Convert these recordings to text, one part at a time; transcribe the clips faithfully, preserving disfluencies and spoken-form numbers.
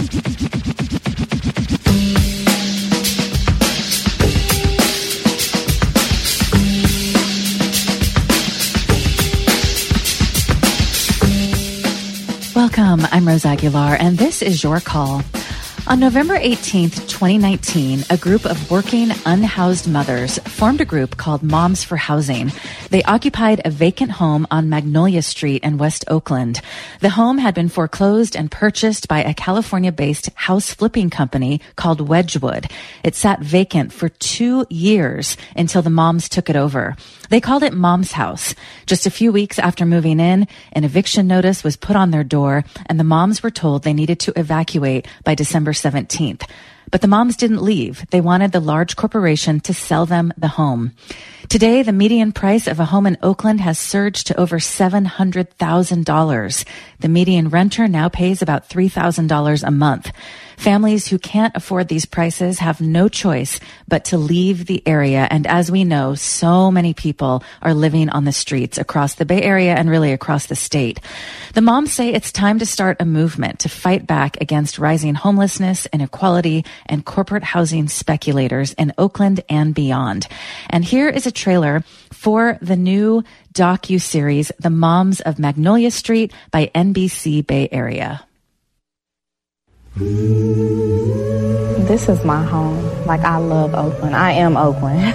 Welcome, I'm Rose Aguilar, and this is Your Call. On November eighteenth, twenty nineteen, a group of working, unhoused mothers formed a group called Moms for Housing. They occupied a vacant home on Magnolia Street in West Oakland. The home had been foreclosed and purchased by a California-based house flipping company called Wedgwood. It sat vacant for two years until the moms took it over. They called it Mom's House. Just a few weeks after moving in, an eviction notice was put on their door, and the moms were told they needed to evacuate by December seventeenth. But the moms didn't leave. They wanted the large corporation to sell them the home. Today, the median price of a home in Oakland has surged to over seven hundred thousand dollars. The median renter now pays about three thousand dollars a month. Families who can't afford these prices have no choice but to leave the area. And as we know, so many people are living on the streets across the Bay Area and really across the state. The moms say it's time to start a movement to fight back against rising homelessness, inequality, and corporate housing speculators in Oakland and beyond. And here is a trailer for the new docu-series, The Moms of Magnolia Street by N B C Bay Area. This is my home. Like, I love Oakland. I am Oakland.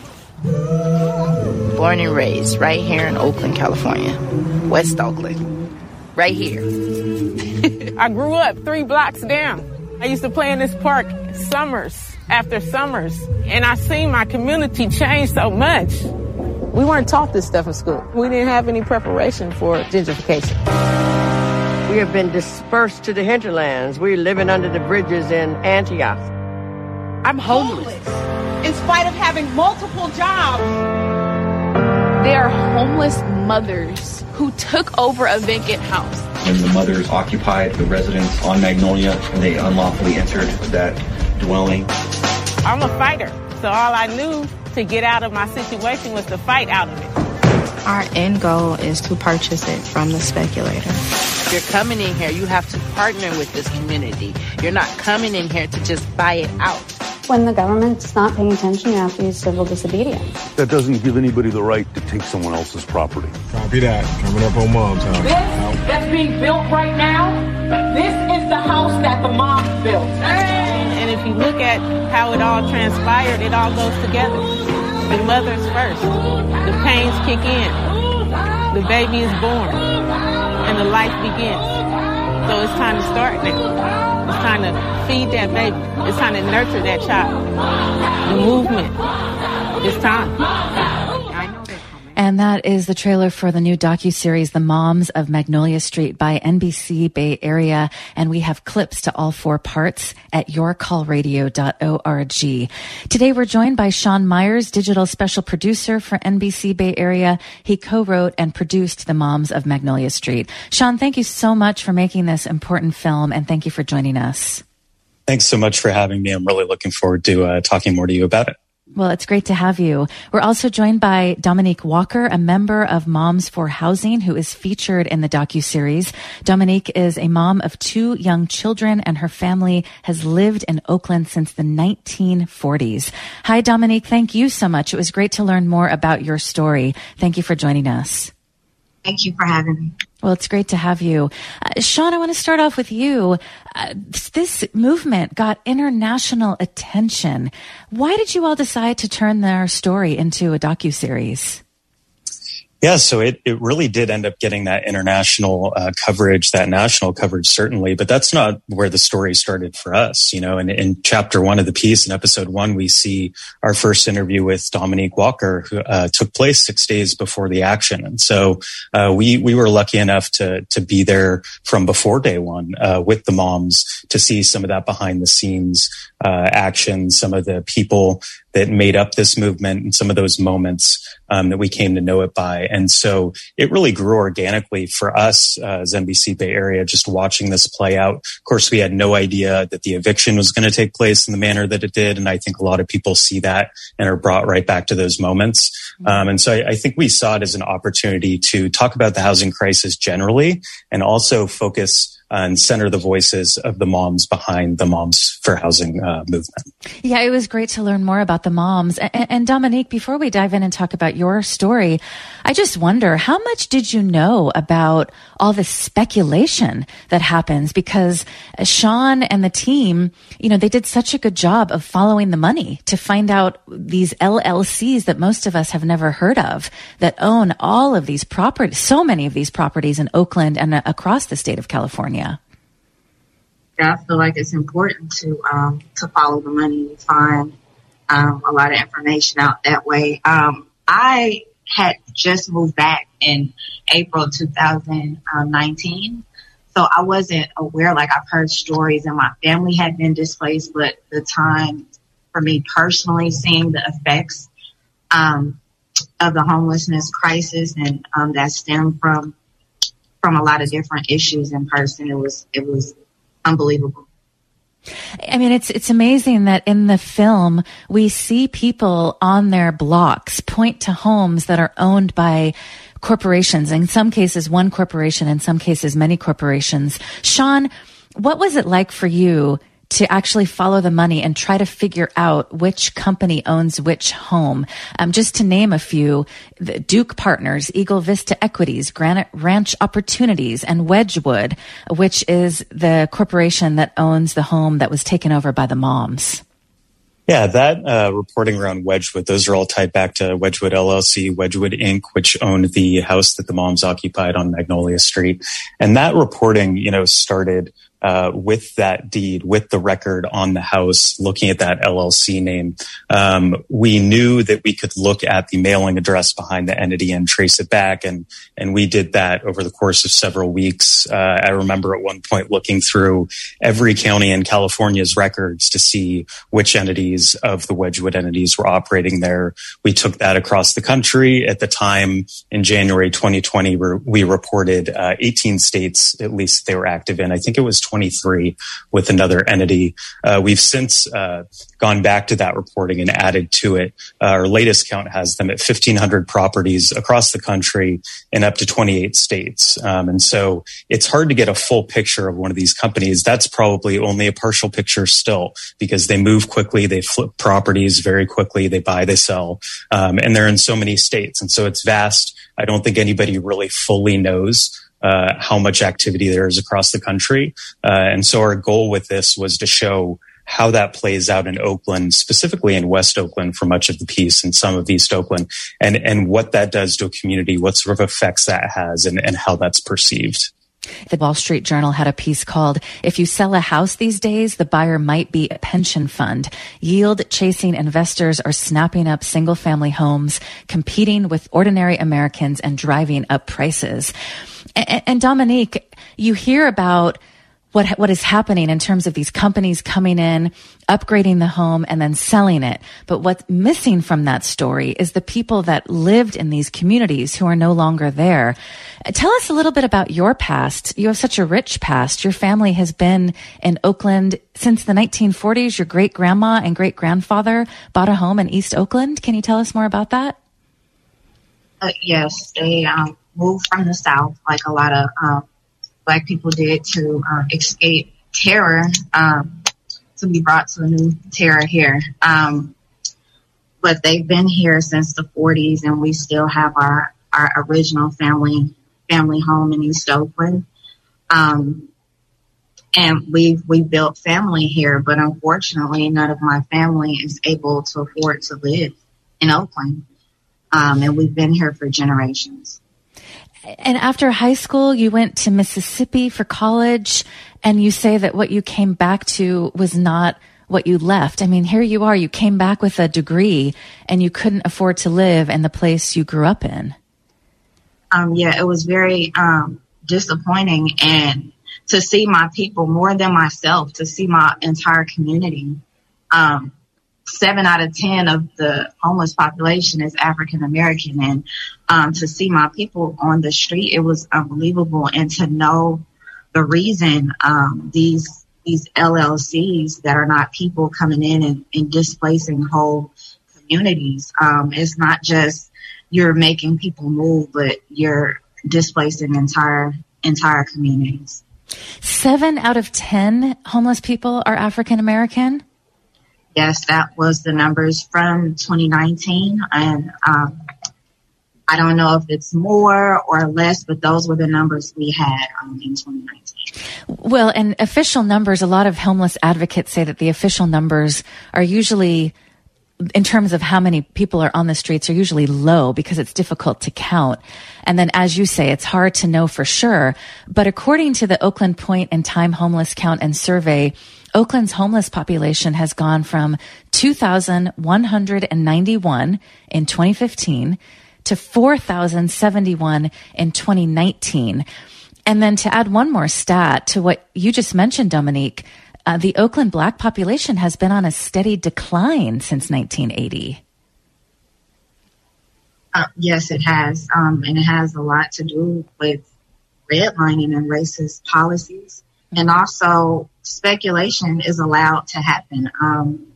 Born and raised right here in Oakland, California. West Oakland. Right here. I grew up three blocks down. I used to play in this park summers after summers. And I seen my community change so much. We weren't taught this stuff in school. We didn't have any preparation for gentrification. We have been dispersed to the hinterlands. We're living under the bridges in Antioch. I'm homeless. In spite of having multiple jobs. There are homeless mothers who took over a vacant house. When the mothers occupied the residence on Magnolia, and they unlawfully entered that dwelling. I'm a fighter, so all I knew to get out of my situation was to fight out of it. Our end goal is to purchase it from the speculator. If you're coming in here, you have to partner with this community. You're not coming in here to just buy it out. When the government's not paying attention, you have to use civil disobedience. That doesn't give anybody the right to take someone else's property. Copy that. Coming up on Mom's House. This that's being built right now, this is the house that the moms built. And if you look at how it all transpired, it all goes together. The mother's first. The pains kick in. The baby is born. And the life begins. So it's time to start now. It's time to feed that baby. It's time to nurture that child. The movement. It's time. And that is the trailer for the new docuseries, The Moms of Magnolia Street by N B C Bay Area. And we have clips to all four parts at your call radio dot org. Today we're joined by Sean Myers, digital special producer for N B C Bay Area. He co-wrote and produced The Moms of Magnolia Street. Sean, thank you so much for making this important film, and thank you for joining us. Thanks so much for having me. I'm really looking forward to uh, talking more to you about it. Well, it's great to have you. We're also joined by Dominique Walker, a member of Moms for Housing, who is featured in the docuseries. Dominique is a mom of two young children, and her family has lived in Oakland since the nineteen forties. Hi, Dominique. Thank you so much. It was great to learn more about your story. Thank you for joining us. Thank you for having me. Well, it's great to have you. Uh, Sean, I want to start off with you. Uh, this movement got international attention. Why did you all decide to turn their story into a docuseries? Yeah, so it, it really did end up getting that international uh, coverage, that national coverage, certainly. But that's not where the story started for us. You know, in, in chapter one of the piece, in episode one, we see our first interview with Dominique Walker, who uh, took place six days before the action. And so uh, we we were lucky enough to to be there from before day one uh, with the moms to see some of that behind the scenes uh, action, some of the people that made up this movement and some of those moments um, that we came to know it by. And so it really grew organically for us uh, as N B C Bay Area, just watching this play out. Of course, we had no idea that the eviction was going to take place in the manner that it did. And I think a lot of people see that and are brought right back to those moments. Mm-hmm. Um, and so I, I think we saw it as an opportunity to talk about the housing crisis generally and also focus and center the voices of the moms behind the Moms for Housing uh, movement. Yeah, it was great to learn more about the moms. And, and Dominique, before we dive in and talk about your story, I just wonder, how much did you know about all this speculation that happens? Because Sean and the team, you know, they did such a good job of following the money to find out these L L Cs that most of us have never heard of that own all of these properties, so many of these properties in Oakland and uh, across the state of California. Yeah, I feel like it's important to um, to follow the money and find um, a lot of information out that way. Um, I had just moved back in April two thousand nineteen, so I wasn't aware. Like, I've heard stories and my family had been displaced, but the time for me personally seeing the effects um, of the homelessness crisis and um, that stemmed from from a lot of different issues in person, it was it was unbelievable. I mean, it's it's amazing that in the film we see people on their blocks point to homes that are owned by corporations. In some cases, one corporation. In some cases, many corporations. Sean, what was it like for you to actually follow the money and try to figure out which company owns which home? Um, just to name a few, the Duke Partners, Eagle Vista Equities, Granite Ranch Opportunities, and Wedgwood, which is the corporation that owns the home that was taken over by the moms. Yeah, that uh, reporting around Wedgwood, those are all tied back to Wedgwood L L C, Wedgwood Incorporated, which owned the house that the moms occupied on Magnolia Street. And that reporting, you know, started Uh, with that deed, with the record on the house, looking at that L L C name. Um, we knew that we could look at the mailing address behind the entity and trace it back. And, and we did that over the course of several weeks. Uh, I remember at one point looking through every county in California's records to see which entities of the Wedgwood entities were operating there. We took that across the country. At the time, in January twenty twenty, we reported uh, eighteen states, at least they were active in. I think it was twenty-three with another entity. Uh, we've since uh, gone back to that reporting and added to it. Uh, our latest count has them at fifteen hundred properties across the country in up to twenty-eight states. Um, and so it's hard to get a full picture of one of these companies. That's probably only a partial picture still, because they move quickly, they flip properties very quickly, they buy, they sell, um, and they're in so many states. And so it's vast. I don't think anybody really fully knows Uh, how much activity there is across the country. Uh, and so our goal with this was to show how that plays out in Oakland, specifically in West Oakland for much of the piece and some of East Oakland, and, and what that does to a community, what sort of effects that has, and, and how that's perceived. The Wall Street Journal had a piece called, "If you sell a house these days, the buyer might be a pension fund. Yield-chasing investors are snapping up single-family homes, competing with ordinary Americans and driving up prices." And, and Dominique, you hear about what what is happening in terms of these companies coming in, upgrading the home, and then selling it. But what's missing from that story is the people that lived in these communities who are no longer there. Tell us a little bit about your past. You have such a rich past. Your family has been in Oakland since the nineteen forties. Your great-grandma and great-grandfather bought a home in East Oakland. Can you tell us more about that? Uh, yes, they um, moved from the South, like a lot of um, Black people did, to uh, escape terror, um, to be brought to a new terror here. Um, but they've been here since the forties, and we still have our, our original family family home in East Oakland. Um, and we've we built family here, but unfortunately, none of my family is able to afford to live in Oakland. Um, and we've been here for generations. And after high school, you went to Mississippi for college, and you say that what you came back to was not what you left. I mean, here you are, you came back with a degree, and you couldn't afford to live in the place you grew up in. Um, yeah, it was very um, disappointing, and to see my people more than myself, to see my entire community. Um, Seven out of ten of the homeless population is African American, and um, to see my people on the street, it was unbelievable. And to know the reason um, these these L L Cs that are not people coming in and, and displacing whole communities. Um, it's not just you're making people move, but you're displacing entire entire communities. Seven out of ten homeless people are African American? Yes, that was the numbers from twenty nineteen. And um, I don't know if it's more or less, but those were the numbers we had um, in twenty nineteen. Well, and official numbers, a lot of homeless advocates say that the official numbers are usually, in terms of how many people are on the streets, are usually low because it's difficult to count. And then, as you say, it's hard to know for sure. But according to the Oakland Point and Time Homeless Count and Survey, Oakland's homeless population has gone from two thousand one hundred ninety-one in twenty fifteen to four thousand seventy-one in twenty nineteen. And then to add one more stat to what you just mentioned, Dominique, uh, the Oakland Black population has been on a steady decline since nineteen eighty. Uh, yes, it has. Um, and it has a lot to do with redlining and racist policies. Mm-hmm. And also speculation is allowed to happen. Um,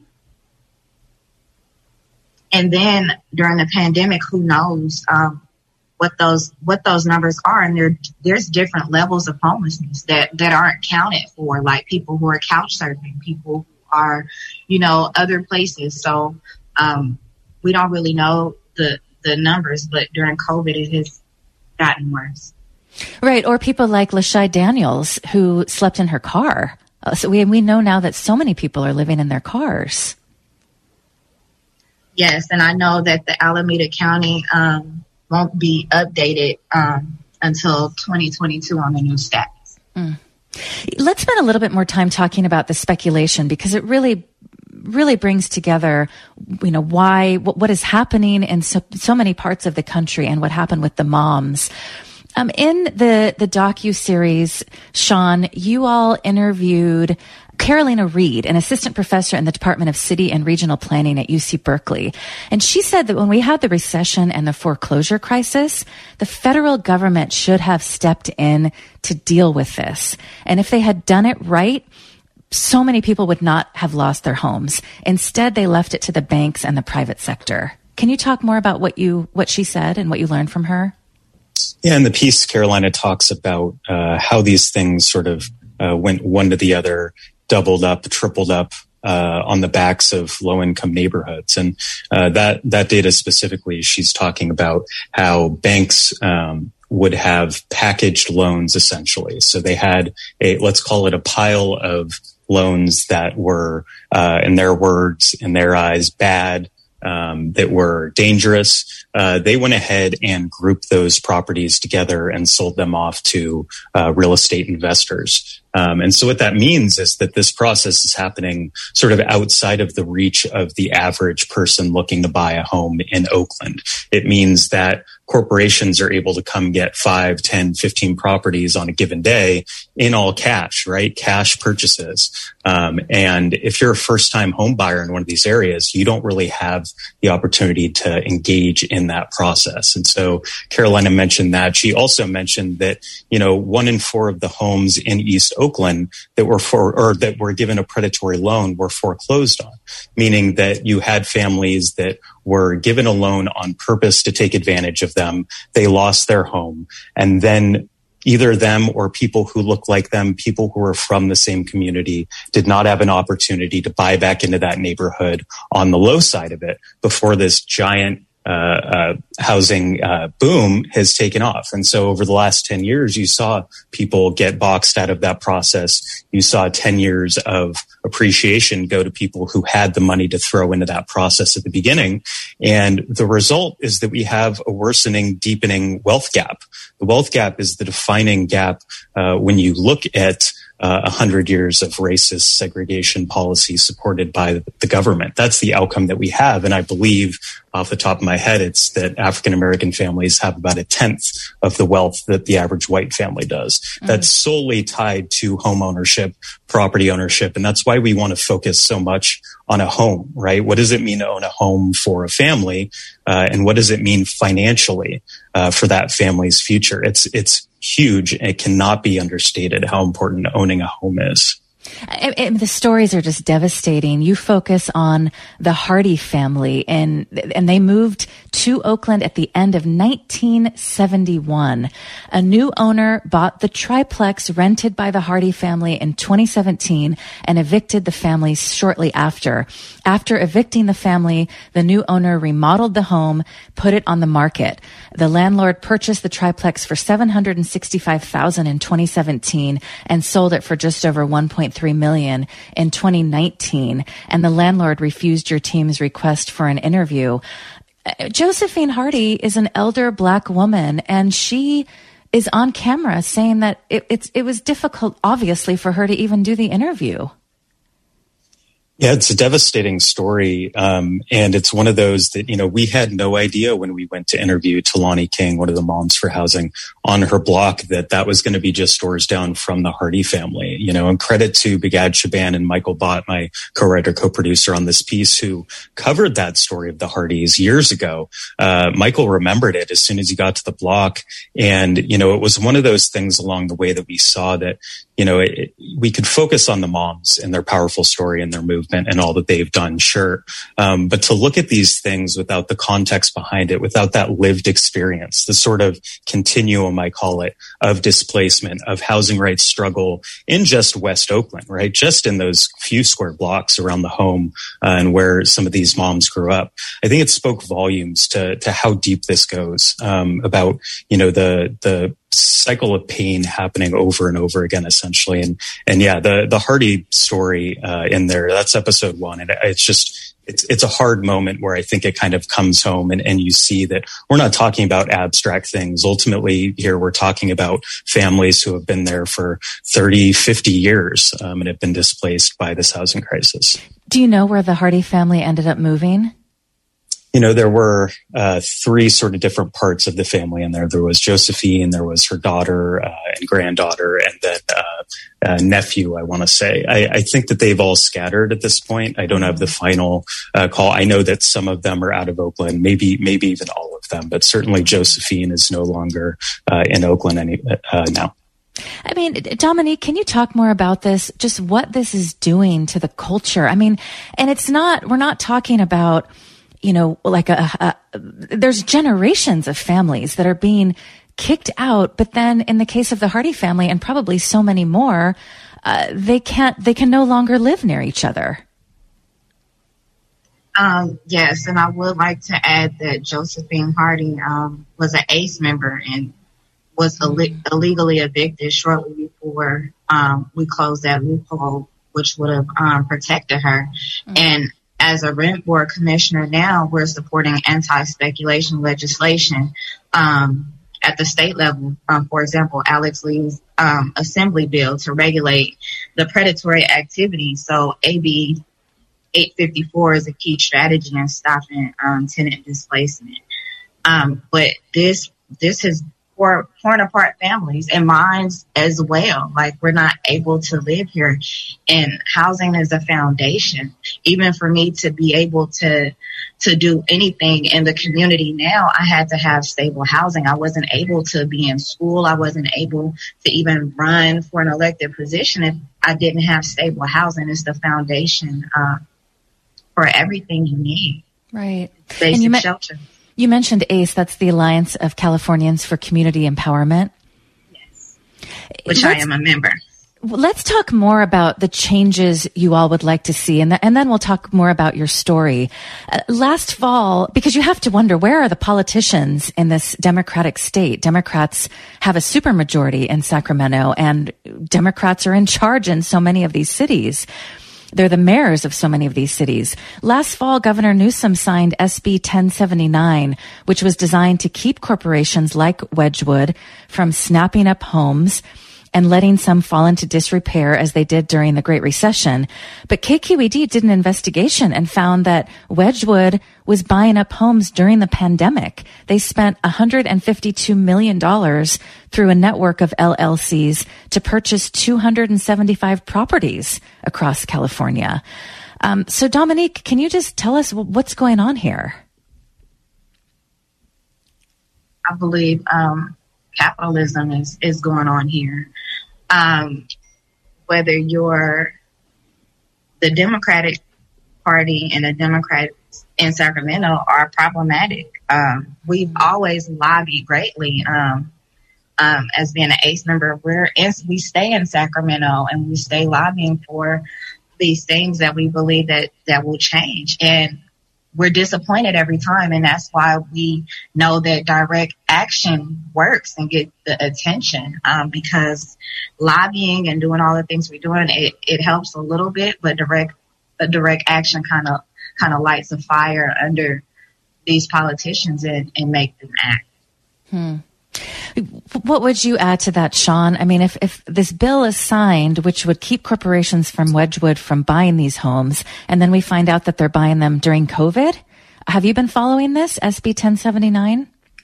and then during the pandemic, who knows um, what those what those numbers are. And there there's different levels of homelessness that, that aren't counted for, like people who are couch surfing, people who are, you know, other places. So um, we don't really know the the numbers, but during COVID, it has gotten worse. Right. Or people like Lashai Daniels, who slept in her car. Uh, so we we know now that so many people are living in their cars. Yes. And I know that the Alameda County um, won't be updated um, until twenty twenty-two on the new stats. Mm. Let's spend a little bit more time talking about the speculation, because it really really brings together, you know, why, what, what is happening in so, so many parts of the country and what happened with the moms. Um, in the, the docu-series, Sean, you all interviewed Carolina Reed, an assistant professor in the Department of City and Regional Planning at U C Berkeley. And she said that when we had the recession and the foreclosure crisis, the federal government should have stepped in to deal with this. And if they had done it right, so many people would not have lost their homes. Instead, they left it to the banks and the private sector. Can you talk more about what you what she said and what you learned from her? Yeah, in the piece, Carolina talks about uh, how these things sort of uh, went one to the other, doubled up, tripled up uh, on the backs of low-income neighborhoods. And uh, that that data specifically, she's talking about how banks um, would have packaged loans, essentially. So they had a, let's call it a pile of loans that were, uh, in their words, in their eyes, bad, um, that were dangerous. Uh, they went ahead and grouped those properties together and sold them off to uh, real estate investors. Um, and so what that means is that this process is happening sort of outside of the reach of the average person looking to buy a home in Oakland. It means that corporations are able to come get five, ten, fifteen properties on a given day in all cash, right? Cash purchases. Um, and if you're a first-time home buyer in one of these areas, you don't really have the opportunity to engage in that process. And so Carolina mentioned that. She also mentioned that, you know, one in four of the homes in East Oakland that were for, or that were given a predatory loan were foreclosed on, meaning that you had families that were given a loan on purpose to take advantage of them. They lost their home, and then either them or people who look like them, people who are from the same community, did not have an opportunity to buy back into that neighborhood on the low side of it before this giant uh, uh, housing uh, boom has taken off. And so over the last ten years, you saw people get boxed out of that process. You saw ten years of appreciation go to people who had the money to throw into that process at the beginning. And the result is that we have a worsening, deepening wealth gap. The wealth gap is the defining gap uh, when you look at uh, one hundred years of racist segregation policy supported by the government. That's the outcome that we have. And I believe, off the top of my head, it's that African-American families have about a tenth of the wealth that the average white family does. Mm-hmm. That's solely tied to home ownership, property ownership. And that's why we want to focus so much on a home, right? What does it mean to own a home for a family? Uh, and what does it mean financially uh, for that family's future? It's, it's huge. It cannot be understated how important owning a home is. I, I, the stories are just devastating. You focus on the Hardy family, and and they moved to Oakland at the end of nineteen seventy-one. A new owner bought the triplex rented by the Hardy family in twenty seventeen and evicted the family shortly after. After evicting the family, the new owner remodeled the home, put it on the market. The landlord purchased the triplex for seven hundred sixty-five thousand dollars in twenty seventeen and sold it for just over one point three million dollars in twenty nineteen. And the landlord refused your team's request for an interview. Josephine Hardy is an elder Black woman, and she is on camera saying that it, it's, it was difficult, obviously, for her to even do the interview. Yeah, it's a devastating story. Um, and it's one of those that, you know, we had no idea when we went to interview Talani King, one of the moms for housing, on her block, that that was going to be just doors down from the Hardy family. You know, and credit to Begad Shaban and Michael Bott, my co-writer, co-producer on this piece, who covered that story of the Hardys years ago. Uh, Michael remembered it as soon as he got to the block. And, you know, it was one of those things along the way that we saw that, you know, it, we could focus on the moms and their powerful story and their movement and all that they've done, sure. Um, but to look at these things without the context behind it, without that lived experience, the sort of continuum, I call it, of displacement, of housing rights struggle in just West Oakland, right? Just in those few square blocks around the home uh, and where some of these moms grew up. I think it spoke volumes to, to how deep this goes, um, about, you know, the, the, cycle of pain happening over and over again, essentially. And, and yeah, the, the Hardy story, uh, in there, that's episode one. And it's just, it's, it's a hard moment where I think it kind of comes home and, and you see that we're not talking about abstract things. Ultimately here, we're talking about families who have been there for thirty, fifty years, um, and have been displaced by this housing crisis. Do you know where the Hardy family ended up moving? You know, there were uh, three sort of different parts of the family in there. There was Josephine, there was her daughter uh, and granddaughter, and then uh, uh, nephew, I want to say. I, I think that they've all scattered at this point. I don't have the final uh, call. I know that some of them are out of Oakland, maybe maybe even all of them, but certainly Josephine is no longer uh, in Oakland any, uh, now. I mean, Dominique, can you talk more about this, just what this is doing to the culture? I mean, and it's not, we're not talking about, you know, like a, a, there's generations of families that are being kicked out. But then in the case of the Hardy family and probably so many more, uh, they can't, they can no longer live near each other. Um, yes. And I would like to add that Josephine Hardy, um, was an A C E member and was Ill- illegally evicted shortly before, um, we closed that loophole, which would have, um, protected her. Mm-hmm. And as a rent board commissioner now, we're supporting anti-speculation legislation um, at the state level. Um, for example, Alex Lee's um, assembly bill to regulate the predatory activity. So A B eight fifty-four is a key strategy in stopping um, tenant displacement. Um, but this this has torn apart families and minds as well. Like, we're not able to live here, and housing is a foundation. Even for me to be able to to do anything in the community now, I had to have stable housing. I wasn't able to be in school. I wasn't able to even run for an elected position if I didn't have stable housing. It's the foundation uh, for everything you need. Right. Basic and you me- shelter. You mentioned A C E, that's the Alliance of Californians for Community Empowerment. Yes, which let's, I am a member. Let's talk more about the changes you all would like to see, and, th- and then we'll talk more about your story. Uh, last fall, because you have to wonder, where are the politicians in this Democratic state? Democrats have a supermajority in Sacramento, and Democrats are in charge in so many of these cities. They're the mayors of so many of these cities. Last fall, Governor Newsom signed S B ten seventy-nine, which was designed to keep corporations like Wedgewood from snapping up homes and letting some fall into disrepair as they did during the Great Recession. But K Q E D did an investigation and found that Wedgewood was buying up homes during the pandemic. They spent one hundred fifty-two million dollars through a network of L L Cs to purchase two hundred seventy-five properties across California. Um, so Dominique, can you just tell us what's going on here? I believe um, capitalism is, is going on here. Um, whether you're the Democratic Party and the Democrats in Sacramento are problematic. Um, we've always lobbied greatly. Um, um, as being an A C E member, we're in, we stay in Sacramento and we stay lobbying for these things that we believe that, that will change. And we're disappointed every time. And that's why we know that direct action works and get the attention, um, because lobbying and doing all the things we're doing, it, it helps a little bit, but direct, but direct action kind of, kind of lights a fire under these politicians and, and make them act. Hmm. What would you add to that, Sean? I mean, if, if this bill is signed, which would keep corporations from Wedgwood from buying these homes, and then we find out that they're buying them during COVID, have you been following this, S B ten seventy-nine?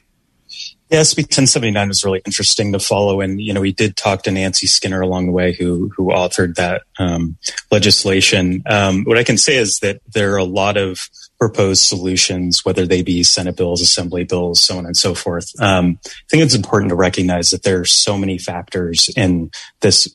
Yeah, S B ten seventy-nine was really interesting to follow. And, you know, we did talk to Nancy Skinner along the way, who who authored that um, legislation. Um, what I can say is that there are a lot of proposed solutions, whether they be Senate bills, Assembly bills, so on and so forth. Um, I think it's important to recognize that there are so many factors in this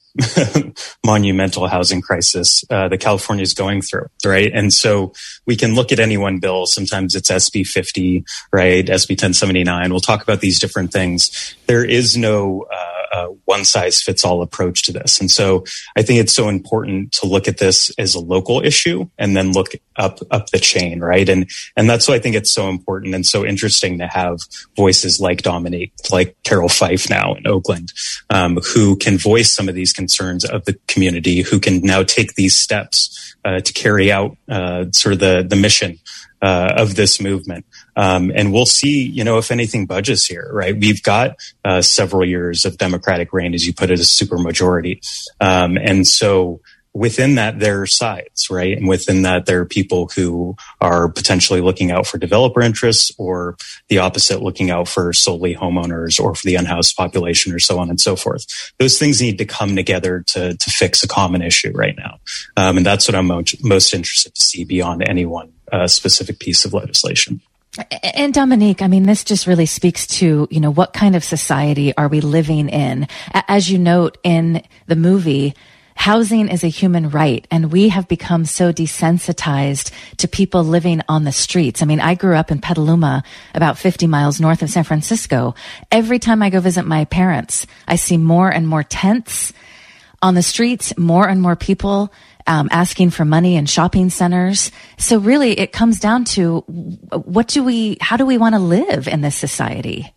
monumental housing crisis uh, that California is going through, right? And so we can look at any one bill. Sometimes it's S B fifty, right? S B ten seventy-nine. We'll talk about these different things. There is no uh, uh, one-size-fits-all approach to this. And so I think it's so important to look at this as a local issue and then look up up the chain, right? And and that's why I think it's so important and so interesting to have voices like Dominique, like Carol Fife now in Oakland, um, who can voice some of these concerns of the community, who can now take these steps uh, to carry out uh, sort of the, the mission uh, of this movement. Um, and we'll see, you know, if anything budges here, right? We've got uh, several years of Democratic reign, as you put it, a supermajority. Um, and so within that, there are sides, right? And within that, there are people who are potentially looking out for developer interests, or the opposite, looking out for solely homeowners or for the unhoused population, or so on and so forth. Those things need to come together to, to fix a common issue right now. Um, and that's what I'm mo- most interested to see beyond any one uh, specific piece of legislation. And Dominique, I mean, this just really speaks to, you know, what kind of society are we living in? As you note in the movie, housing is a human right, and we have become so desensitized to people living on the streets. I mean, I grew up in Petaluma, about fifty miles north of San Francisco. Every time I go visit my parents, I see more and more tents on the streets, more and more people um, asking for money in shopping centers. So really, it comes down to what do we, how do we want to live in this society?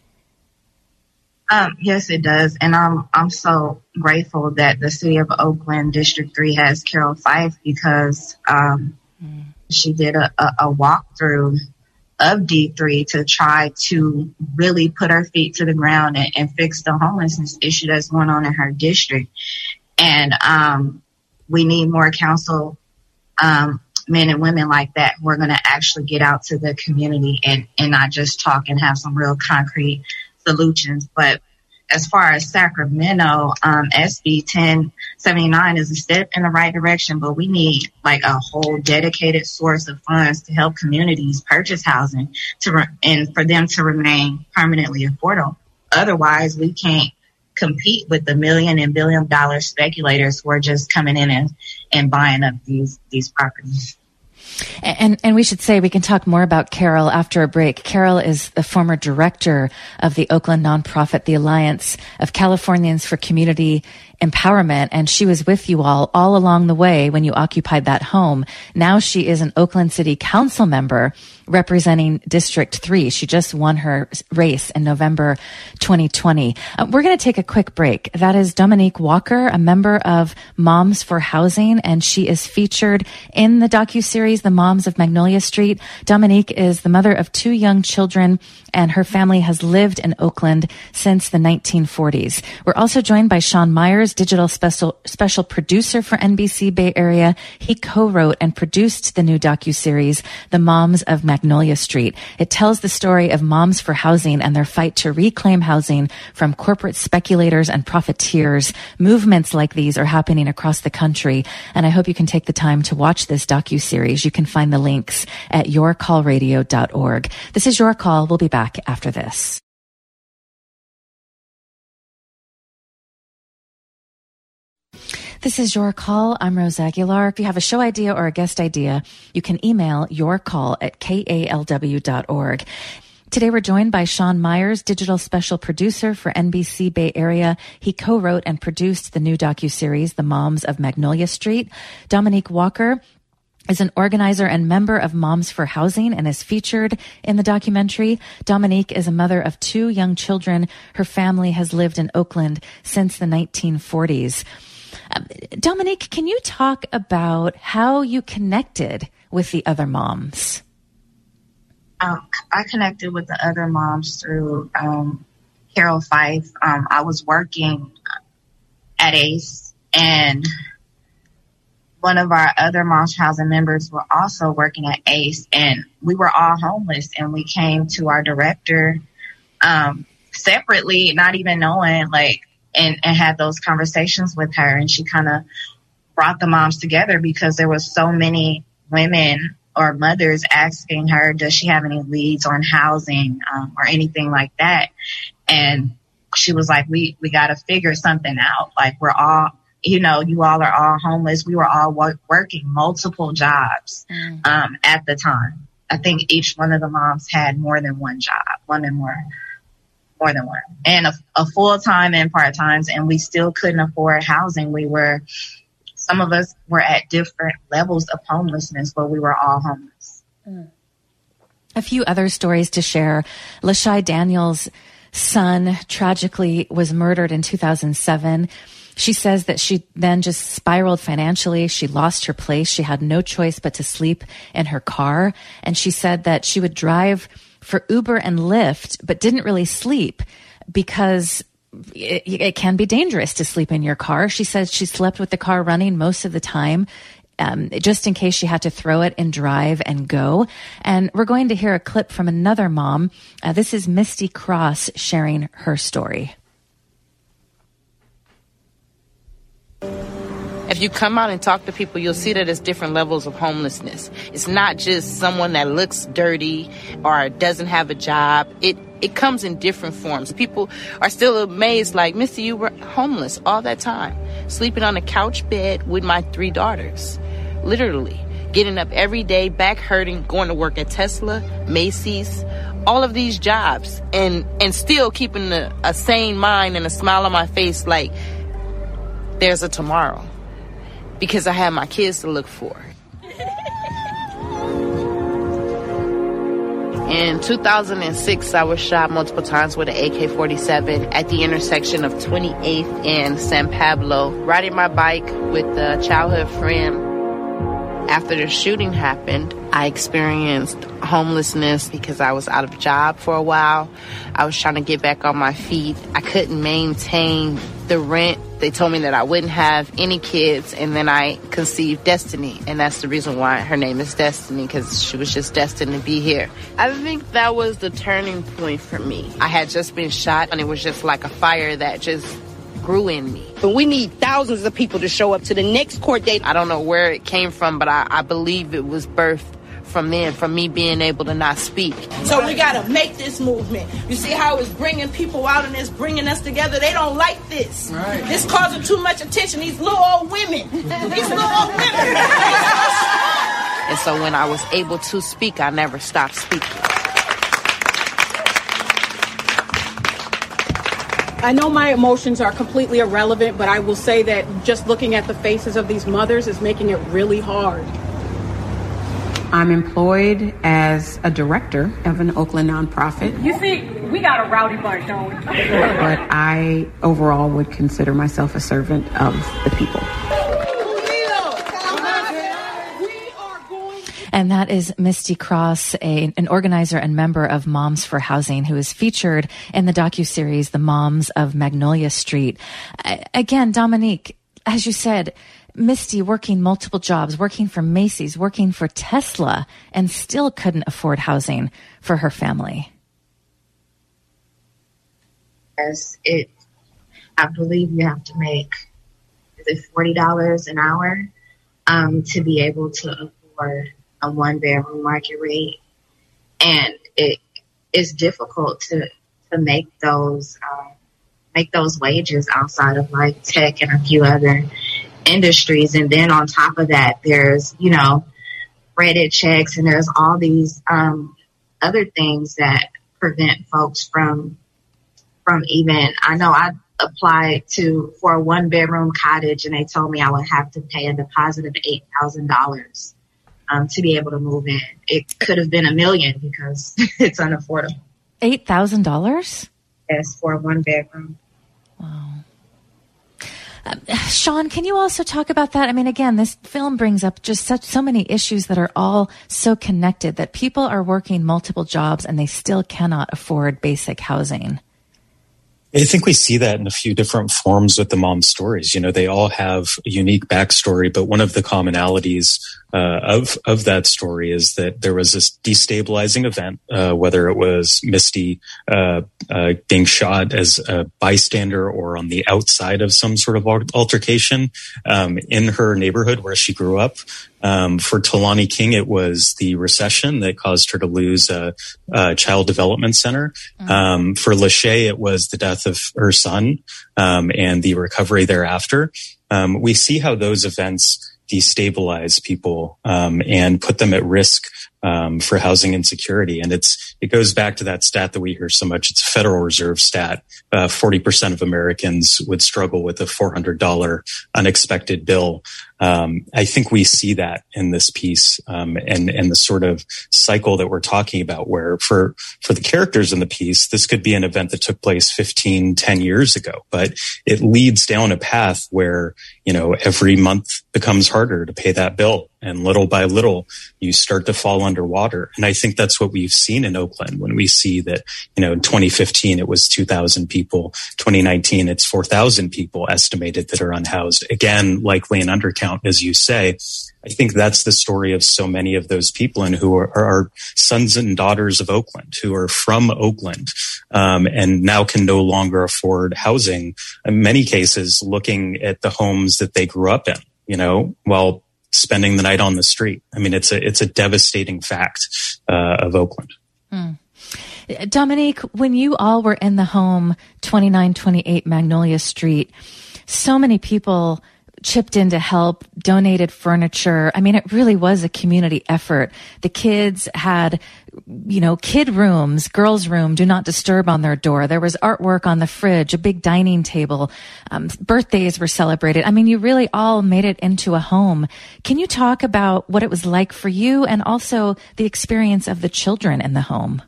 Um, yes, it does. And I'm, I'm so grateful that the city of Oakland District three has Carol Fife, because, um, mm. she did a, a, a walkthrough of D three to try to really put her feet to the ground and, and fix the homelessness issue that's going on in her district. And, um, we need more council, um, men and women like that who are going to actually get out to the community and, and not just talk and have some real concrete solutions. But as far as Sacramento, um, S B ten seventy-nine is a step in the right direction, but we need like a whole dedicated source of funds to help communities purchase housing to re- and for them to remain permanently affordable. Otherwise, we can't compete with the million and billion dollar speculators who are just coming in and, and buying up these, these properties. And, and we should say we can talk more about Carol after a break. Carol is the former director of the Oakland nonprofit, the Alliance of Californians for Community Empowerment, and she was with you all all along the way when you occupied that home. Now she is an Oakland City Council member representing District three. She just won her race in November twenty twenty. Uh, we're going to take a quick break. That is Dominique Walker, a member of Moms for Housing, and she is featured in the docuseries The Moms of Magnolia Street. Dominique is the mother of two young children, and her family has lived in Oakland since the nineteen forties. We're also joined by Sean Myers, digital special special producer for N B C Bay Area. He co-wrote and produced the new docuseries, The Moms of Magnolia Street. It tells the story of moms for housing and their fight to reclaim housing from corporate speculators and profiteers. Movements like these are happening across the country, and I hope you can take the time to watch this docuseries. You can find the links at your call radio dot org. This is Your Call. We'll be back after this. This is Your Call. I'm Rose Aguilar. If you have a show idea or a guest idea, you can email yourcall at K A L W dot org. Today we're joined by Sean Myers, digital special producer for N B C Bay Area. He co-wrote and produced the new docuseries, The Moms of Magnolia Street. Dominique Walker is an organizer and member of Moms for Housing and is featured in the documentary. Dominique is a mother of two young children. Her family has lived in Oakland since the nineteen forties. Um, Dominique, can you talk about how you connected with the other moms? Um, I connected with the other moms through um, Carol Fife. Um, I was working at ACE, and one of our other Moms for Housing members were also working at ACE, and we were all homeless, and we came to our director um, separately, not even knowing, like, and, and had those conversations with her, and she kind of brought the moms together because there was so many women or mothers asking her, does she have any leads on housing um, or anything like that? And she was like, we, we got to figure something out. Like, we're all, you know, you all are all homeless. We were all work, working multiple jobs mm. um, at the time. I think each one of the moms had more than one job, one and more, more than one, and a, a full-time and part-times, and we still couldn't afford housing. We were, some of us were at different levels of homelessness, but we were all homeless. Mm. A few other stories to share. Lashai Daniels' son tragically was murdered in two thousand seven. She says that she then just spiraled financially. She lost her place. She had no choice but to sleep in her car. And she said that she would drive for Uber and Lyft, but didn't really sleep because It, it can be dangerous to sleep in your car. She says she slept with the car running most of the time, um, just in case she had to throw it and drive and go. And we're going to hear a clip from another mom. Uh, this is Misty Cross sharing her story. If you come out and talk to people, you'll see that it's different levels of homelessness. It's not just someone that looks dirty or doesn't have a job. It it comes in different forms. People are still amazed, like, Missy, you were homeless all that time, sleeping on a couch bed with my three daughters, literally getting up every day, back hurting, going to work at Tesla, Macy's, all of these jobs, and, and still keeping a, a sane mind and a smile on my face like there's a tomorrow. Because I had my kids to look for. In two thousand six, I was shot multiple times with an A K forty-seven at the intersection of twenty-eighth and San Pablo, riding my bike with a childhood friend. After the shooting happened, I experienced homelessness because I was out of a job for a while. I was trying to get back on my feet. I couldn't maintain the rent. They told me that I wouldn't have any kids, and then I conceived Destiny, and that's the reason why her name is Destiny, because she was just destined to be here. I think that was the turning point for me. I had just been shot, and it was just like a fire that just grew in me. But we need thousands of people to show up to the next court date. I don't know where it came from, but I, I believe it was birthed from then, from me being able to not speak. So we got to make this movement. You see how it's bringing people out and it's bringing us together? They don't like this. Right. This causing too much attention. These little old women. These little old women. And so when I was able to speak, I never stopped speaking. I know my emotions are completely irrelevant, but I will say that just looking at the faces of these mothers is making it really hard. I'm employed as a director of an Oakland nonprofit. You see, we got a rowdy bunch, don't we? But I overall would consider myself a servant of the people. And that is Misty Cross, a, an organizer and member of Moms for Housing, who is featured in the docuseries, The Moms of Magnolia Street. I, again, Dominique, as you said, Misty working multiple jobs, working for Macy's, working for Tesla, and still couldn't afford housing for her family. Yes, it. I believe you have to make, is it forty dollars an hour um, to be able to afford a one-bedroom market rate, and it is difficult to to make those uh, make those wages outside of like tech and a few other industries. And then on top of that, there's, you know, credit checks, and there's all these um, other things that prevent folks from from even, I know I applied to for a one bedroom cottage, and they told me I would have to pay a deposit of eight thousand dollars um, to be able to move in. It could have been a million because it's unaffordable. eight thousand dollars? Yes, for a one bedroom. Wow. Um, Sean, can you also talk about that? I mean, again, this film brings up just such so many issues that are all so connected, that people are working multiple jobs and they still cannot afford basic housing. I think we see that in a few different forms with the mom stories. You know, they all have a unique backstory, but one of the commonalities uh, of of that story is that there was this destabilizing event, uh, whether it was Misty uh, uh, being shot as a bystander or on the outside of some sort of altercation um, in her neighborhood where she grew up. Um, for Talani King, it was the recession that caused her to lose a, a child development center. Mm-hmm. Um, for Lachey, it was the death of her son um, and the recovery thereafter. Um, we see how those events destabilize people um, and put them at risk um, for housing insecurity. And it's it goes back to that stat that we hear so much. It's a Federal Reserve stat. Uh, forty percent of Americans would struggle with a four hundred dollars unexpected bill. Um, I think we see that in this piece um, and, and the sort of cycle that we're talking about, where for, for the characters in the piece, this could be an event that took place fifteen, ten years ago, but it leads down a path where, you know, every month becomes harder to pay that bill. And little by little, you start to fall underwater. And I think that's what we've seen in Oakland when we see that, you know, in twenty fifteen, it was two thousand people. twenty nineteen, it's four thousand people estimated that are unhoused. Again, likely an undercount, as you say. I think that's the story of so many of those people and who are, are sons and daughters of Oakland, who are from Oakland, um, and now can no longer afford housing. In many cases, looking at the homes that they grew up in, you know, while spending the night on the street. I mean, it's a it's a devastating fact uh, of Oakland. Hmm. Dominique, when you all were in the home, twenty-nine twenty-eight Magnolia Street, so many people chipped in to help, donated furniture. I mean, it really was a community effort. The kids had, you know, kid rooms, girls' room, do not disturb on their door. There was artwork on the fridge, a big dining table. Um, birthdays were celebrated. I mean, you really all made it into a home. Can you talk about what it was like for you and also the experience of the children in the home?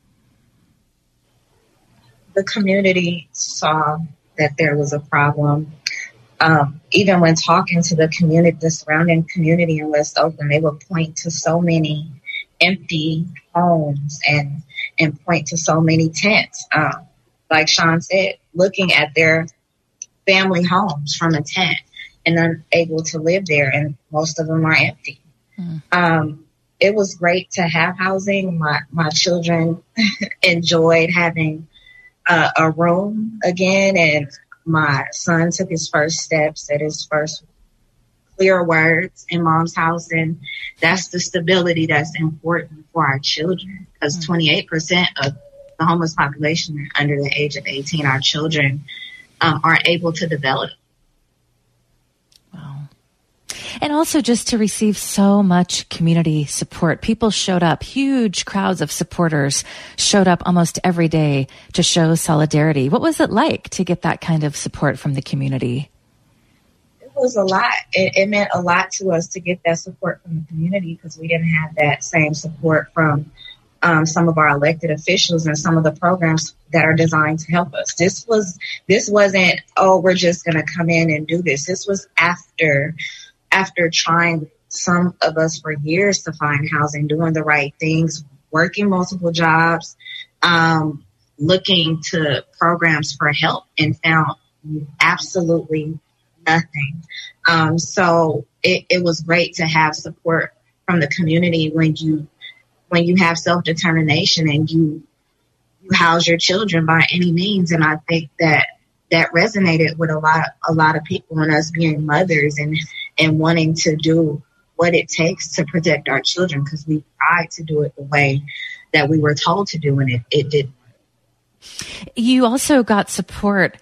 The community saw that there was a problem. Um, even when talking to the community, the surrounding community in West Oakland, they would point to so many empty homes and and point to so many tents. Um, like Sean said, looking at their family homes from a tent and unable to live there, and most of them are empty. Mm. Um, it was great to have housing. My my children enjoyed having uh, a room again, and my son took his first steps at his first clear words in mom's house. And that's the stability that's important for our children, because mm-hmm. twenty-eight percent of the homeless population are under the age of eighteen. Our children um, aren't able to develop. Wow. And also just to receive so much community support. People showed up, huge crowds of supporters showed up almost every day to show solidarity. What was it like to get that kind of support from the community? It was a lot. It, it meant a lot to us to get that support from the community, because we didn't have that same support from um, some of our elected officials and some of the programs that are designed to help us. This was, this wasn't, oh, we're just going to come in and do this. This was after After trying, some of us for years, to find housing, doing the right things, working multiple jobs, um, looking to programs for help, and found absolutely nothing. Um, so it, it was great to have support from the community when you when you have self-determination and you you house your children by any means. And I think that that resonated with a lot a lot of people, and us being mothers and and wanting to do what it takes to protect our children, because we tried to do it the way that we were told to do, and it, it did. You also got support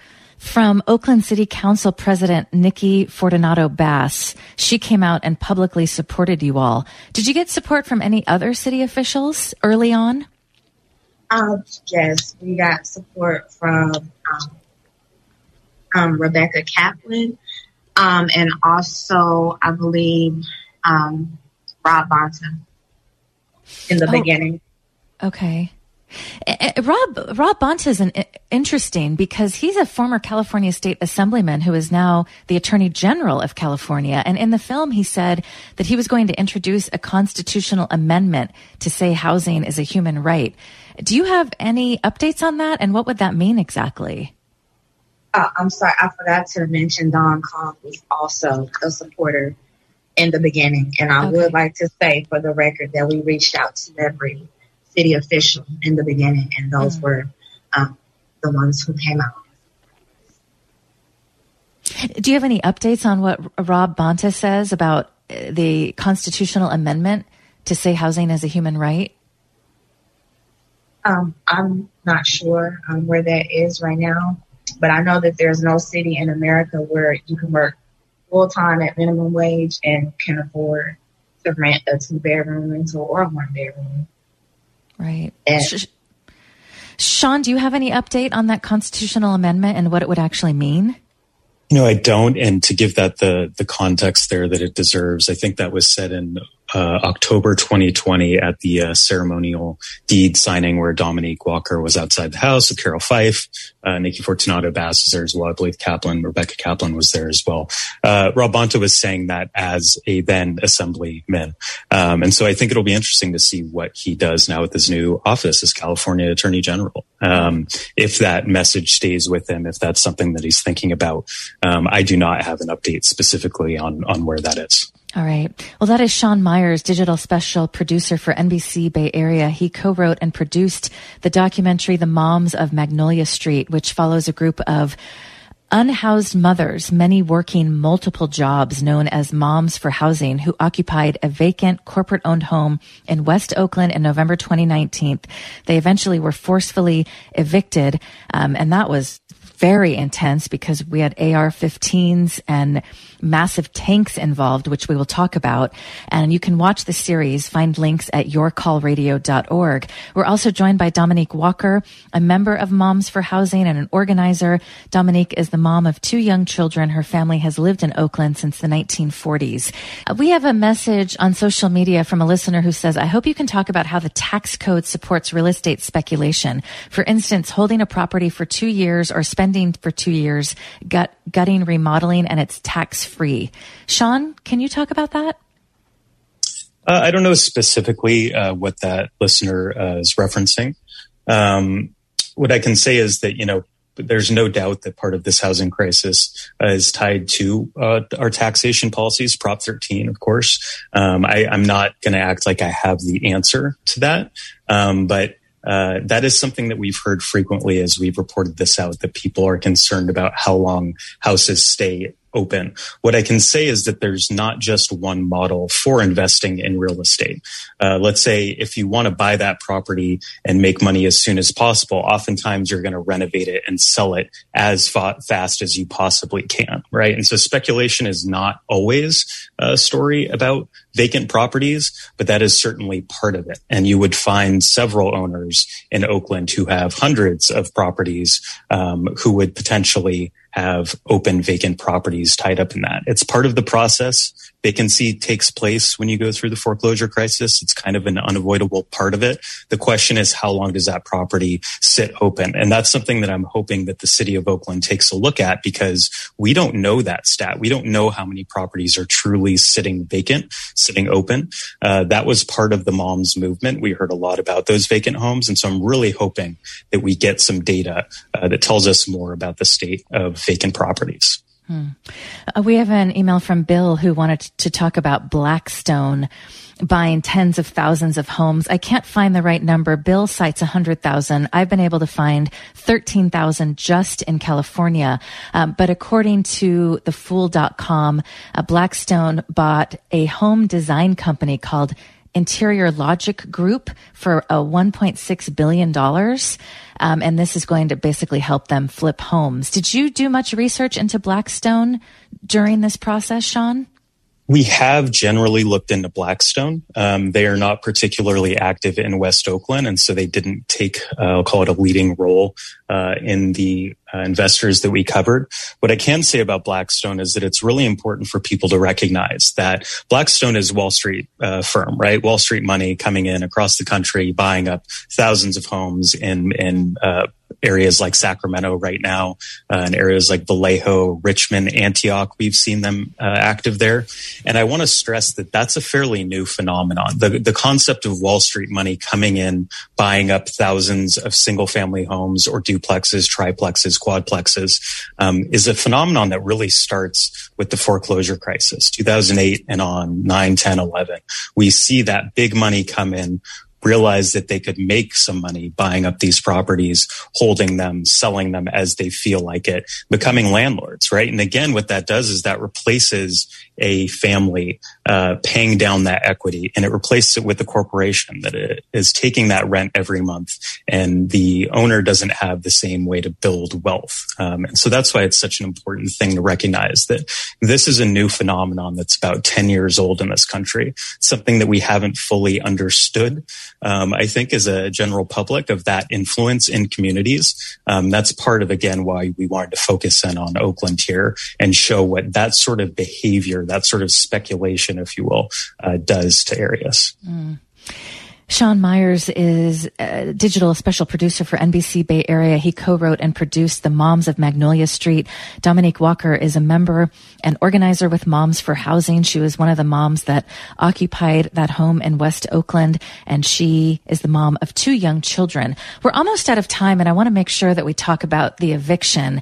from Oakland City Council President Nikki Fortunato Bass. She came out and publicly supported you all. Did you get support from any other city officials early on? Um, yes, we got support from um, um, Rebecca Kaplan, um, and also, I believe, um, Rob Bonta in the oh, beginning. Okay. Rob Rob Bonta is an, interesting because he's a former California state assemblyman who is now the Attorney General of California. And in the film, he said that he was going to introduce a constitutional amendment to say housing is a human right. Do you have any updates on that? And what would that mean exactly? Uh, I'm sorry, I forgot to mention Don Cobb was also a supporter in the beginning. And I okay. would like to say for the record that we reached out to every city official in the beginning, and those mm. were um, the ones who came out. Do you have any updates on what Rob Bonta says about the constitutional amendment to say housing is a human right? Um, I'm not sure um, where that is right now, but I know that there's no city in America where you can work full time at minimum wage and can afford to rent a two bedroom rental or a one bedroom. Right. And, Sean, do you have any update on that constitutional amendment and what it would actually mean? No, I don't. And to give that the the context there that it deserves, I think that was said in uh, October twenty twenty at the uh, ceremonial deed signing where Dominique Walker was outside the house with Carol Fife. Uh, Nikki Fortunato Bass was there as well. I believe Kaplan, Rebecca Kaplan was there as well. Uh, Rob Bonta was saying that as a then assemblyman. Um, and so I think it'll be interesting to see what he does now with his new office as California Attorney General. Um, if that message stays with him, if that's something that he's thinking about. Um, I do not have an update specifically on, on where that is. All right. Well, that is Sean Myers, digital special producer for N B C Bay Area. He co-wrote and produced the documentary The Moms of Magnolia Street, which follows a group of unhoused mothers, many working multiple jobs, known as Moms for Housing, who occupied a vacant corporate-owned home in West Oakland in November twenty nineteen. They eventually were forcefully evicted, um, and that was very intense because we had A R fifteens and massive tanks involved, which we will talk about. And you can watch the series, find links at your call radio dot org. We're also joined by Dominique Walker, a member of Moms for Housing and an organizer. Dominique is the mom of two young children. Her family has lived in Oakland since the nineteen forties. Uh, we have a message on social media from a listener who says, I hope you can talk about how the tax code supports real estate speculation. For instance, holding a property for two years or spending for two years, gut, gutting, remodeling, and it's tax-free. Sean, can you talk about that? Uh, I don't know specifically uh, what that listener uh, is referencing. Um, what I can say is that, you know, there's no doubt that part of this housing crisis uh, is tied to uh, our taxation policies, Prop thirteen, of course. Um, I, I'm not going to act like I have the answer to that, um, but Uh, that is something that we've heard frequently as we've reported this out, that people are concerned about how long houses stay open. What I can say is that there's not just one model for investing in real estate. Uh, let's say if you want to buy that property and make money as soon as possible, oftentimes you're going to renovate it and sell it as fa- fast as you possibly can, right? And so speculation is not always a story about vacant properties, but that is certainly part of it. And you would find several owners in Oakland who have hundreds of properties um, who would potentially have open vacant properties tied up in that. It's part of the process. Vacancy takes place when you go through the foreclosure crisis. It's kind of an unavoidable part of it. The question is, how long does that property sit open? And that's something that I'm hoping that the city of Oakland takes a look at, because we don't know that stat. We don't know how many properties are truly sitting vacant, sitting open. Uh, that was part of the Moms movement. We heard a lot about those vacant homes. And so I'm really hoping that we get some data uh, that tells us more about the state of vacant properties. Hmm. Uh, we have an email from Bill who wanted to talk about Blackstone buying tens of thousands of homes. I can't find the right number. Bill cites one hundred thousand. I've been able to find thirteen thousand just in California. Um, but according to the fool dot com, uh, Blackstone bought a home design company called Interior Logic Group for a one point six billion dollars. Um, and this is going to basically help them flip homes. Did you do much research into Blackstone during this process, Sean? We have generally looked into Blackstone. Um, they are not particularly active in West Oakland, and so they didn't take, uh, I'll call it a leading role uh, in the uh, investors that we covered. What I can say about Blackstone is that it's really important for people to recognize that Blackstone is Wall Street uh, firm, right? Wall Street money coming in across the country, buying up thousands of homes in in uh, areas like Sacramento right now, uh, in areas like Vallejo, Richmond, Antioch. We've seen them uh, active there. And I want to stress that that's a fairly new phenomenon. The, the concept of Wall Street money coming in, buying up thousands of single family homes or duplexes, triplexes, quadplexes, um, is a phenomenon that really starts with the foreclosure crisis, two thousand eight and on, nine, ten, eleven. We see that big money come in, realize that they could make some money buying up these properties, holding them, selling them as they feel like it, becoming landlords, right? And again, what that does is that replaces a family uh, paying down that equity, and it replaces it with a corporation that it is taking that rent every month, and the owner doesn't have the same way to build wealth. Um, and so that's why it's such an important thing to recognize that this is a new phenomenon that's about ten years old in this country, something that we haven't fully understood. Um, I think as a general public of that influence in communities. Um, that's part of, again, why we wanted to focus in on Oakland here and show what that sort of behavior, that sort of speculation, if you will, uh, does to areas. Mm. Sean Myers is a digital special producer for N B C Bay Area. He co-wrote and produced The Moms of Magnolia Street. Dominique Walker is a member and organizer with Moms for Housing. She was one of the moms that occupied that home in West Oakland, and she is the mom of two young children. We're almost out of time, and I want to make sure that we talk about the eviction.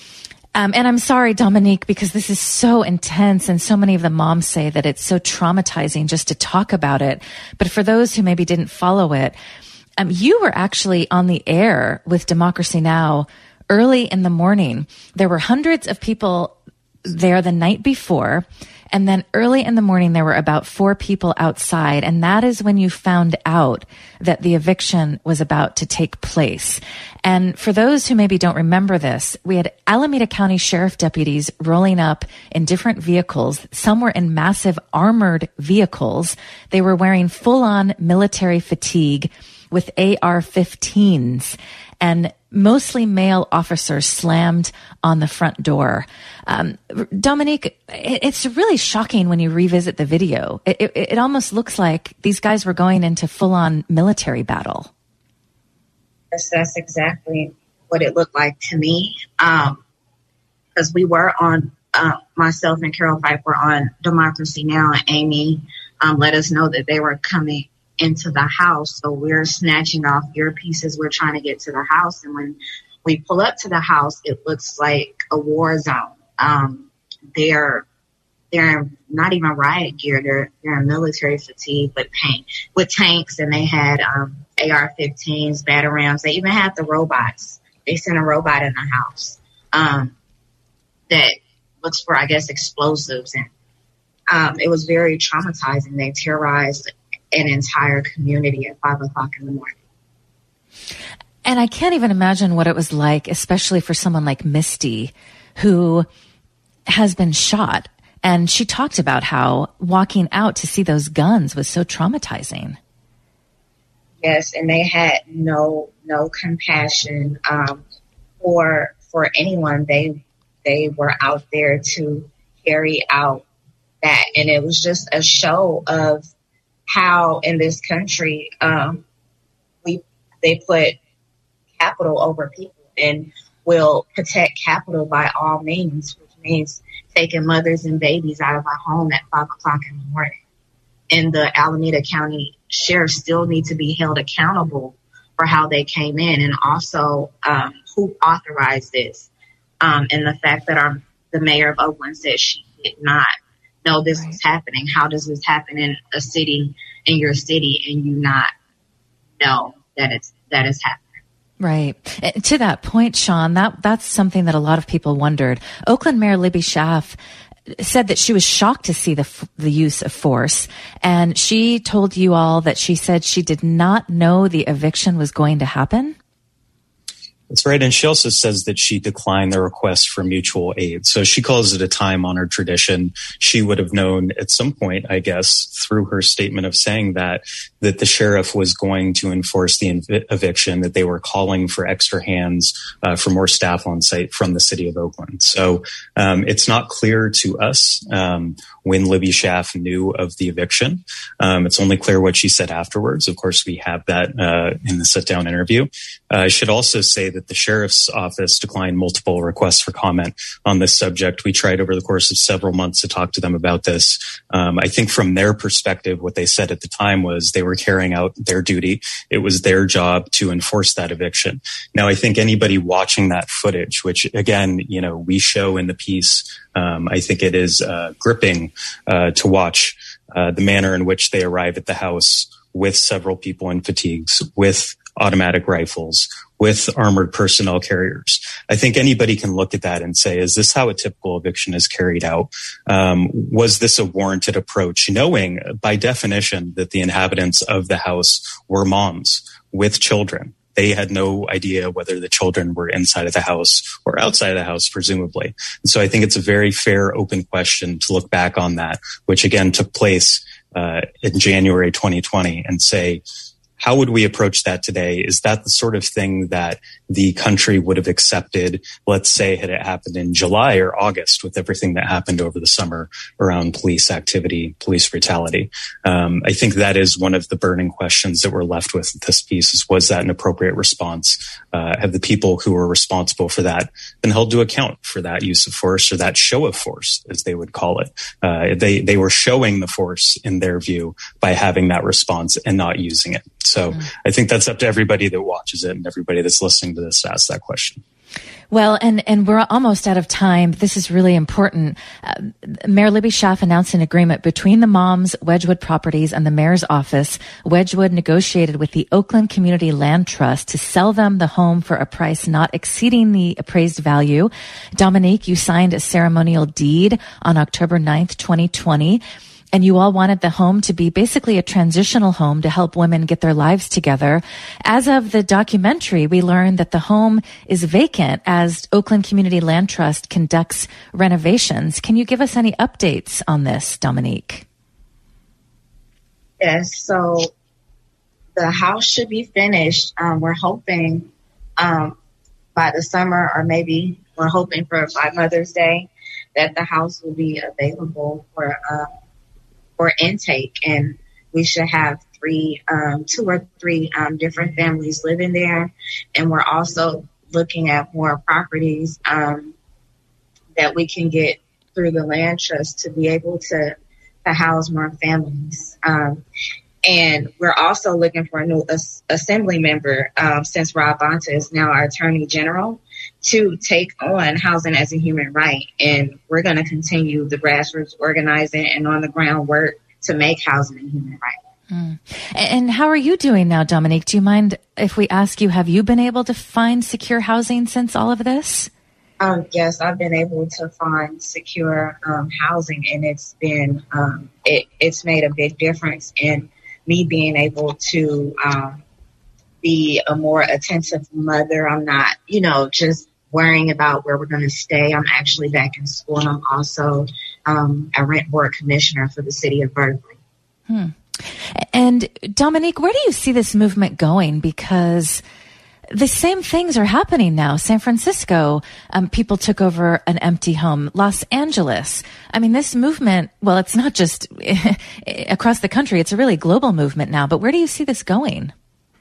Um, and I'm sorry, Dominique, because this is so intense, and so many of the moms say that it's so traumatizing just to talk about it. But for those who maybe didn't follow it, um, you were actually on the air with Democracy Now! Early in the morning. There were hundreds of people there the night before, and then early in the morning there were about four people outside, and that is when you found out that the eviction was about to take place. And for those who maybe don't remember this, we had Alameda County Sheriff deputies rolling up in different vehicles. Some were in massive armored vehicles. They were wearing full-on military fatigue with A R fifteens, and mostly male officers slammed on the front door. Um, Dominique, it's really shocking when you revisit the video. It, it, it almost looks like these guys were going into full-on military battle. Yes, that's exactly what it looked like to me. Um, because we were on, uh, myself and Carol Fife were on Democracy Now! And Amy um, let us know that they were coming into the house. So we're snatching off earpieces. We're trying to get to the house. And when we pull up to the house, it looks like a war zone. Um, they're, they're not even riot gear. They're, they're in military fatigue with tank, with tanks. And they had, um, A R fifteens, Batarams. They even had the robots. They sent a robot in the house, um, that looks for, I guess, explosives. And, um, it was very traumatizing. They terrorized an entire community at five o'clock in the morning. And I can't even imagine what it was like, especially for someone like Misty, who has been shot. And she talked about how walking out to see those guns was so traumatizing. Yes, and they had no no compassion um, for for anyone. They they were out there to carry out that, and it was just a show of how in this country um, we they put capital over people and will protect capital by all means, which means taking mothers and babies out of our home at five o'clock in the morning. And the Alameda County Sheriff still need to be held accountable for how they came in, and also um, who authorized this. Um, and the fact that our the mayor of Oakland said she did not know this was happening. How does this happen in a city, in your city, and you not know that it's that is happening? Right. To that point, Sean, that that's something that a lot of people wondered. Oakland Mayor Libby Schaaf said that she was shocked to see the the use of force, and she told you all that she said she did not know the eviction was going to happen. That's right. And she also says that she declined the request for mutual aid. So she calls it a time-honored tradition. She would have known at some point, I guess, through her statement of saying that, that the sheriff was going to enforce the ev- eviction, that they were calling for extra hands, uh, for more staff on site from the city of Oakland. So um, it's not clear to us um, when Libby Schaaf knew of the eviction. Um, it's only clear what she said afterwards. Of course, we have that uh, in the sit-down interview. Uh, I should also say that the sheriff's office declined multiple requests for comment on this subject. We tried over the course of several months to talk to them about this. Um, I think from their perspective, what they said at the time was they were carrying out their duty. It was their job to enforce that eviction. Now, I think anybody watching that footage, which again, you know, we show in the piece, um, I think it is uh, gripping uh, to watch uh, the manner in which they arrive at the house with several people in fatigues, with automatic rifles, with armored personnel carriers. I think anybody can look at that and say, is this how a typical eviction is carried out? Um, was this a warranted approach, knowing by definition that the inhabitants of the house were moms with children? They had no idea whether the children were inside of the house or outside of the house, presumably. And so I think it's a very fair, open question to look back on that, which again took place uh, in January twenty twenty, and say, how would we approach that today? Is that the sort of thing that the country would have accepted, let's say, had it happened in July or August with everything that happened over the summer around police activity, police brutality? Um, I think that is one of the burning questions that we're left with at this piece is, was that an appropriate response? Uh, have the people who were responsible for that been held to account for that use of force, or that show of force, as they would call it? Uh, they, they were showing the force in their view by having that response and not using it. So mm. I think that's up to everybody that watches it and everybody that's listening to this to ask that question. Well, and, and we're almost out of time. This is really important. Uh, Mayor Libby Schaaf announced an agreement between the moms, Wedgwood Properties, and the mayor's office. Wedgwood negotiated with the Oakland Community Land Trust to sell them the home for a price not exceeding the appraised value. Dominique, you signed a ceremonial deed on October ninth, twenty twenty. And you all wanted the home to be basically a transitional home to help women get their lives together. As of the documentary, we learned that the home is vacant as Oakland Community Land Trust conducts renovations. Can you give us any updates on this, Dominique? Yes, so the house should be finished. Um, we're hoping um, by the summer, or maybe we're hoping for by Mother's Day, that the house will be available for uh, for intake, and we should have three, um, two or three um, different families living there. And we're also looking at more properties um, that we can get through the land trust to be able to, to house more families. Um, and we're also looking for a new as- assembly member, um, since Rob Bonta is now our attorney general, to take on housing as a human right. And we're going to continue the grassroots organizing and on the ground work to make housing a human right. Mm. And how are you doing now, Dominique? Do you mind if we ask you, have you been able to find secure housing since all of this? Um, yes, I've been able to find secure um, housing, and it's been, um, it, it's made a big difference in me being able to um, be a more attentive mother. I'm not, you know, just worrying about where we're going to stay. I'm actually back in school, and I'm also um, a rent board commissioner for the city of Berkeley. Hmm. And Dominique, where do you see this movement going? Because the same things are happening now. San Francisco, um, people took over an empty home. Los Angeles. I mean, this movement, well, it's not just across the country. It's a really global movement now. But where do you see this going?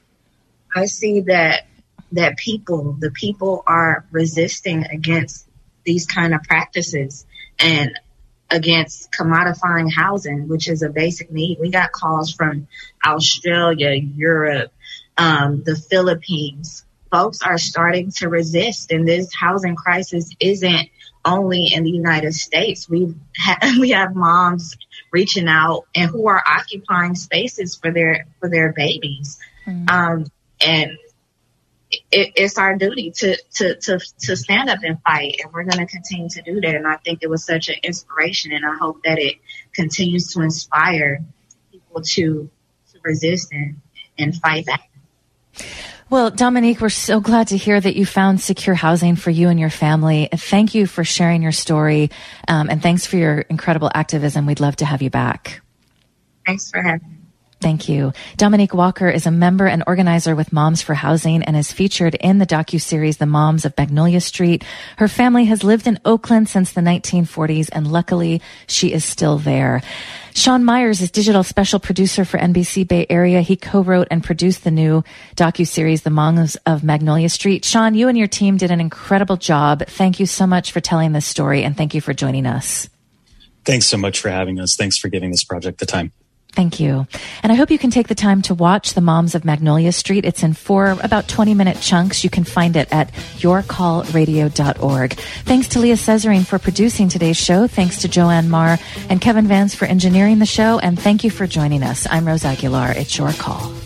I see that that people, the people are resisting against these kind of practices and against commodifying housing, which is a basic need. We got calls from Australia, Europe, um, the Philippines. Folks are starting to resist, and this housing crisis isn't only in the United States. We ha- we have moms reaching out and who are occupying spaces for their for their babies, mm. um, and it, it's our duty to, to, to, to stand up and fight, and we're going to continue to do that. And I think it was such an inspiration, and I hope that it continues to inspire people to, to resist and, and fight back. Well, Dominique, we're so glad to hear that you found secure housing for you and your family. Thank you for sharing your story, um, and thanks for your incredible activism. We'd love to have you back. Thanks for having me. Thank you. Dominique Walker is a member and organizer with Moms for Housing and is featured in the docuseries The Moms of Magnolia Street. Her family has lived in Oakland since the nineteen forties, and luckily she is still there. Sean Myers is digital special producer for N B C Bay Area. He co-wrote and produced the new docuseries The Moms of Magnolia Street. Sean, you and your team did an incredible job. Thank you so much for telling this story, and thank you for joining us. Thanks so much for having us. Thanks for giving this project the time. Thank you. And I hope you can take the time to watch The Moms of Magnolia Street. It's in four about twenty minute chunks. You can find it at your call radio dot org. Thanks to Leah Cesarine for producing today's show. Thanks to Joanne Marr and Kevin Vance for engineering the show. And thank you for joining us. I'm Rose Aguilar. It's Your Call.